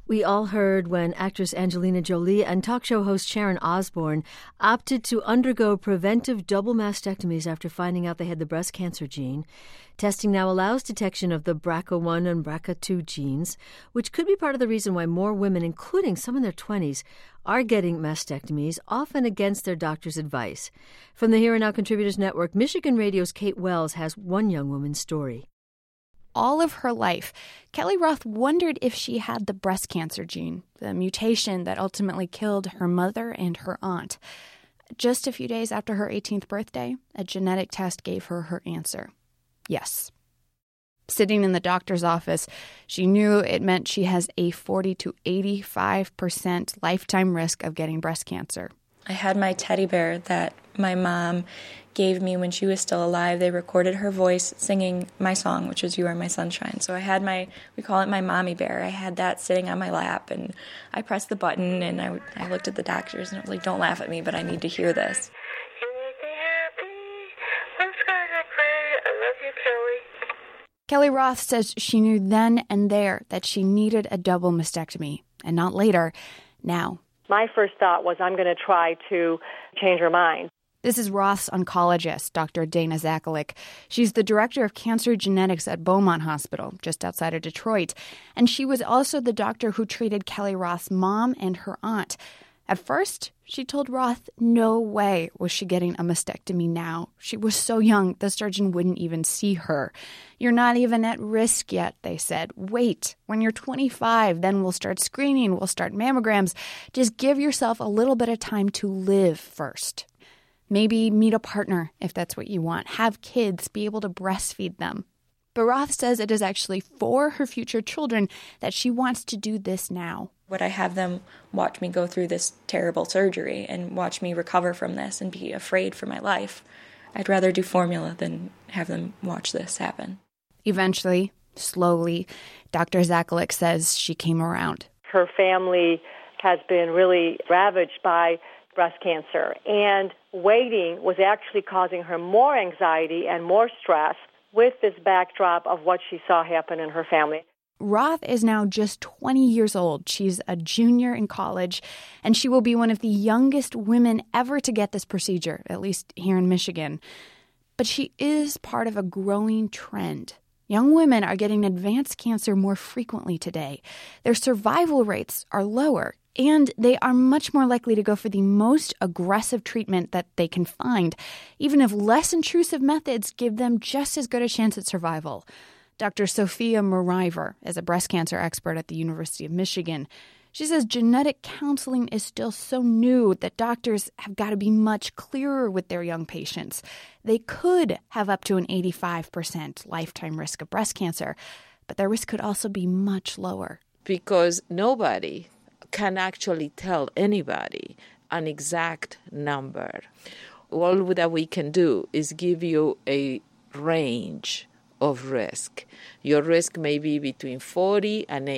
We all heard when actress Angelina Jolie and talk show host Sharon Osbourne opted to undergo preventive double mastectomies after finding out they had the breast cancer gene. Testing now allows detection of the BRCA1 and BRCA2 genes, which could be part of the reason why more women, including some in their 20s, are getting mastectomies, often against their doctor's advice. From the Here and Now Contributors Network, Michigan Radio's Kate Wells has one young woman's story. All of her life, Kelly Roth wondered if she had the breast cancer gene, the mutation that ultimately killed her mother and her aunt. Just a few days after her 18th birthday, a genetic test gave her her answer. Yes. Sitting in the doctor's office, she knew it meant she has a 40 to 85% lifetime risk of getting breast cancer. I had my teddy bear that my mom gave me when she was still alive. They recorded her voice singing my song, which is You Are My Sunshine. So I had we call it my mommy bear. I had that sitting on my lap, and I pressed the button, and I looked at the doctors, and I was like, don't laugh at me, but I need to hear this. You make me happy. Let's go to pray. I love you, Kelly. Kelly Roth says she knew then and there that she needed a double mastectomy, and not later, now. My first thought was I'm going to try to change her mind. This is Roth's oncologist, Dr. Dana Zakalik. She's the director of cancer genetics at Beaumont Hospital, just outside of Detroit. And she was also the doctor who treated Kelly Roth's mom and her aunt. At first, she told Roth no way was she getting a mastectomy now. She was so young, the surgeon wouldn't even see her. You're not even at risk yet, they said. Wait, when you're 25, then we'll start screening, we'll start mammograms. Just give yourself a little bit of time to live first. Maybe meet a partner if that's what you want. Have kids, be able to breastfeed them. But Roth says it is actually for her future children that she wants to do this now. Would I have them watch me go through this terrible surgery and watch me recover from this and be afraid for my life? I'd rather do formula than have them watch this happen. Eventually, slowly, Dr. Zakalik says she came around. Her family has been really ravaged by breast cancer, and waiting was actually causing her more anxiety and more stress with this backdrop of what she saw happen in her family. Roth is now just 20 years old. She's a junior in college, and she will be one of the youngest women ever to get this procedure, at least here in Michigan. But she is part of a growing trend. Young women are getting advanced cancer more frequently today. Their survival rates are lower, and they are much more likely to go for the most aggressive treatment that they can find, even if less intrusive methods give them just as good a chance at survival. Dr. Sophia Moriver is a breast cancer expert at the University of Michigan. She says genetic counseling is still so new that doctors have got to be much clearer with their young patients. They could have up to an 85% lifetime risk of breast cancer, but their risk could also be much lower. Because nobody can actually tell anybody an exact number. All that we can do is give you a range of risk. Your risk may be between 40 and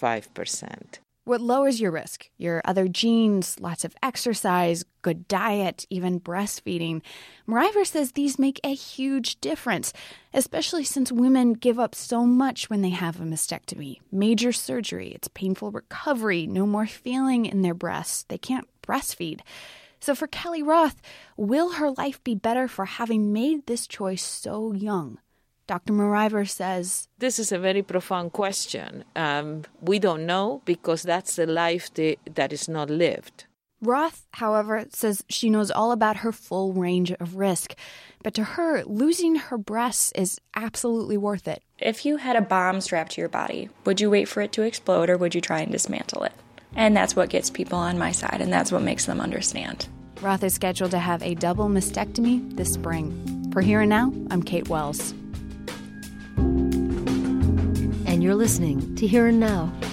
85%. What lowers your risk? Your other genes, lots of exercise, good diet, even breastfeeding. Moriver says these make a huge difference, especially since women give up so much when they have a mastectomy. Major surgery, it's painful recovery, no more feeling in their breasts. They can't breastfeed. So for Kelly Roth, will her life be better for having made this choice so young? Dr. Moriver says, this is a very profound question. We don't know because that's the life that is not lived. Roth, however, says she knows all about her full range of risk. But to her, losing her breasts is absolutely worth it. If you had a bomb strapped to your body, would you wait for it to explode or would you try and dismantle it? And that's what gets people on my side, and that's what makes them understand. Roth is scheduled to have a double mastectomy this spring. For Here and Now, I'm Kate Wells. And you're listening to Here and Now.